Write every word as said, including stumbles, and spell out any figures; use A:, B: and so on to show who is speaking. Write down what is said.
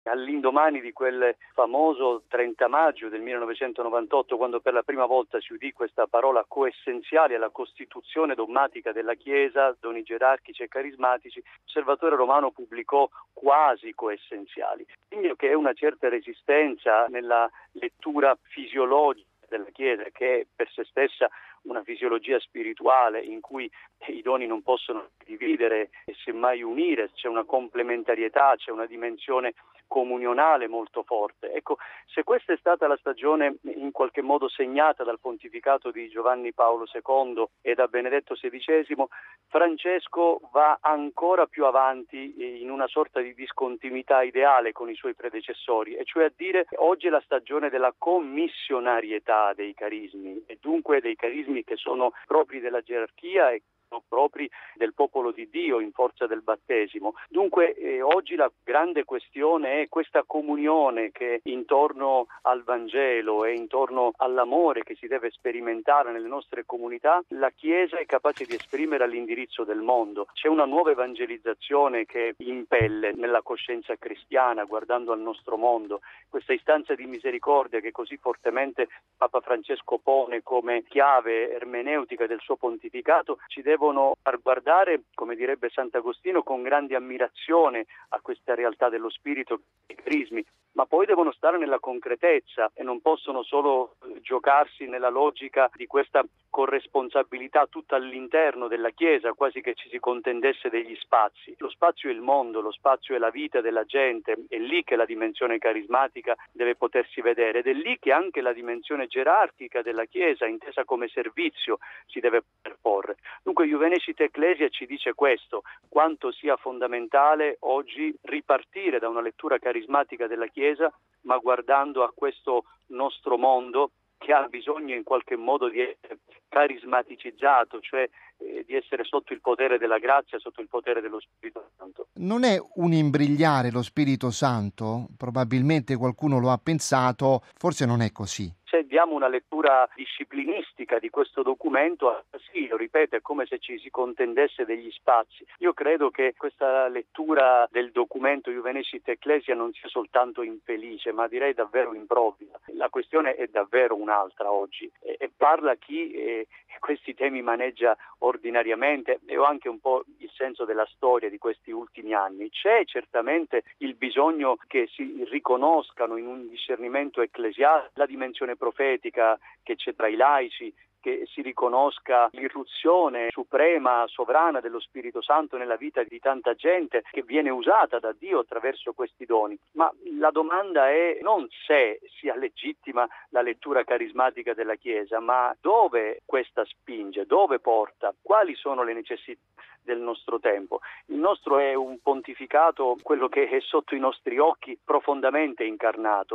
A: All'indomani di quel famoso trenta maggio del millenovecentonovantotto, quando per la prima volta si udì questa parola coessenziale alla costituzione dogmatica della Chiesa, doni gerarchici e carismatici, l'Osservatore Romano pubblicò quasi coessenziali. Quindi che è una certa resistenza nella lettura fisiologica della Chiesa, che è per se stessa una fisiologia spirituale in cui i doni non possono dividere e semmai unire, c'è una complementarietà, c'è una dimensione comunionale molto forte. Ecco, se questa è stata la stagione in qualche modo segnata dal pontificato di Giovanni Paolo secondo e da Benedetto sedicesimo, Francesco va ancora più avanti in una sorta di discontinuità ideale con i suoi predecessori, e cioè a dire oggi è la stagione della commissionarietà dei carismi, e dunque dei carismi che sono propri della gerarchia e propri del popolo di Dio in forza del battesimo. Dunque eh, oggi la grande questione è questa comunione che intorno al Vangelo e intorno all'amore che si deve sperimentare nelle nostre comunità, la Chiesa è capace di esprimere all'indirizzo del mondo. C'è una nuova evangelizzazione che impelle nella coscienza cristiana, guardando al nostro mondo. Questa istanza di misericordia che così fortemente Papa Francesco pone come chiave ermeneutica del suo pontificato ci deve devono far guardare, come direbbe Sant'Agostino, con grande ammirazione a questa realtà dello spirito e crismi, ma poi devono stare nella concretezza e non possono solo giocarsi nella logica di questa corresponsabilità tutta all'interno della Chiesa, quasi che ci si contendesse degli spazi. Lo spazio è il mondo, lo spazio è la vita della gente, è lì che la dimensione carismatica deve potersi vedere, ed è lì che anche la dimensione gerarchica della Chiesa, intesa come servizio, si deve porre. Dunque Iuvenecit Ecclesia ci dice questo, quanto sia fondamentale oggi ripartire da una lettura carismatica della Chiesa, ma guardando a questo nostro mondo che ha bisogno in qualche modo di essere carismaticizzato, cioè eh, di essere sotto il potere della grazia, sotto il potere dello Spirito Santo.
B: Non è un imbrigliare lo Spirito Santo? Probabilmente qualcuno lo ha pensato, forse non è così.
A: Se diamo una lettura disciplinistica di questo documento, sì, lo ripeto, è come se ci si contendesse degli spazi. Io credo che questa lettura del documento Iuvenecit Ecclesia non sia soltanto infelice, ma direi davvero improvvida. La questione è davvero un'altra oggi e, e parla chi eh, questi temi maneggia ordinariamente, e ho anche un po' il senso della storia di questi ultimi anni. C'è certamente il bisogno che si riconoscano in un discernimento ecclesiale la dimensione profetica che c'è tra i laici, che si riconosca l'irruzione suprema, sovrana dello Spirito Santo nella vita di tanta gente che viene usata da Dio attraverso questi doni. Ma la domanda è non se sia legittima la lettura carismatica della Chiesa, ma dove questa spinge, dove porta, quali sono le necessità del nostro tempo. Il nostro è un pontificato, quello che è sotto i nostri occhi, profondamente incarnato.